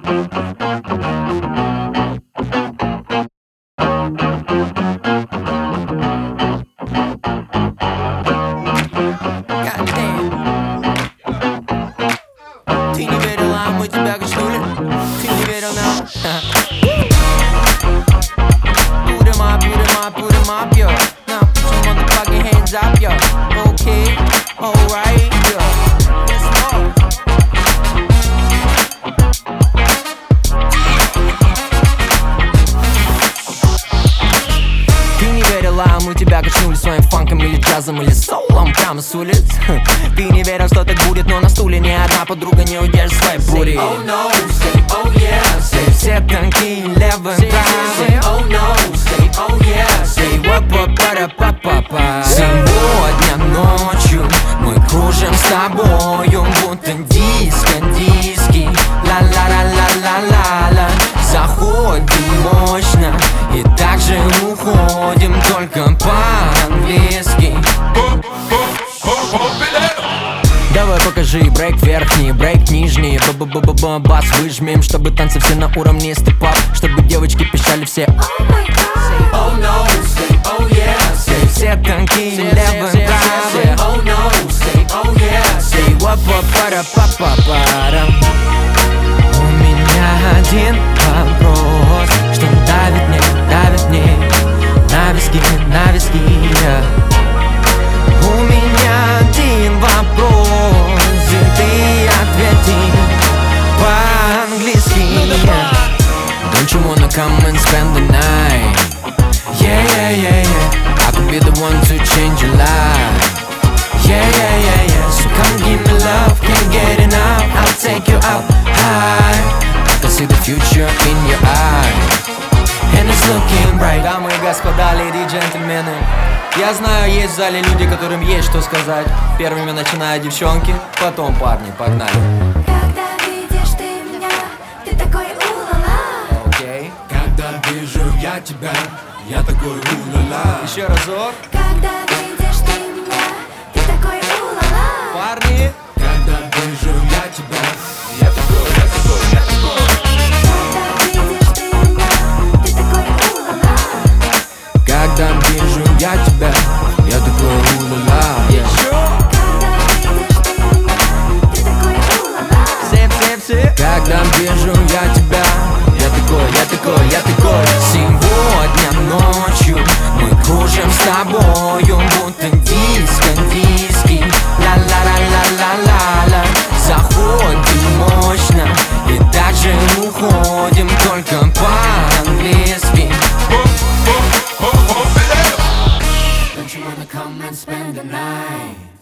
Ты не верила, а мы тебя качнули. Ты не верил нам. Put 'em up, yo. Now put your motherfucking hands up, yo. Okay, alright, yo. Let's go. Ты не верила, а мы тебя качнули своим фанком или джазом, или соулом прямо с улиц. Ты не верил, что так будет, но на стуле ни одна подруга не удержит своей бури. Oh no, say oh yeah, say все танки левым правым. oh no, say oh yeah, say па-па-па-па-па. Сегодня ночью мы кружим с тобою, будто диско-диски. Ла-ла-ла-ла-ла-ла-ла. Заходим мощно и также уходим, только по-английски. Давай покажи брейк верхний, брейк нижний, бас выжмем, чтобы танцы все на уровне степ-ап, чтобы девочки пищали все oh no, say oh yeah, say все танки левым правым. oh no, say oh yeah, say па-па-пара. У меня один вопрос, что давит мне на виски, на виски. У меня один вопрос, и ты ответи по-английски. Don't you wanna come and spend the night? Yeah, yeah, yeah, yeah. I could be the one to change your life. Yeah, yeah, yeah, yeah. So come give me love, can't get enough. I'll take you up high. I can see the future in your eyes, and it's looking bright. Дамы и господа, леди и джентльмены, я знаю, есть в зале люди, которым есть что сказать. Первыми начинают девчонки, потом парни, погнали. Когда видишь ты меня, ты такой у-ла-ла. Окей. Когда вижу я тебя, я такой у-ла-ла. Еще разок. Когда видишь ты меня, ты такой у-ла-ла. Парни. Когда вижу я тебя, я такой, я такой, я такой. Когда видишь ты меня, ты такой у-ла-ла. Когда вижу я тебя, я такой у-ла-ла. Когда видишь ты меня, ты такой у-ла-ла. Все. Когда вижу я тебя, я такой, я такой. Сегодня ночью мы кружим с тобою, будто диско-диски. Ла-ла-ла-ла-ла-ла-ла. Заходим мощно и также уходим, только по-английски. Don't you wanna come and spend the night?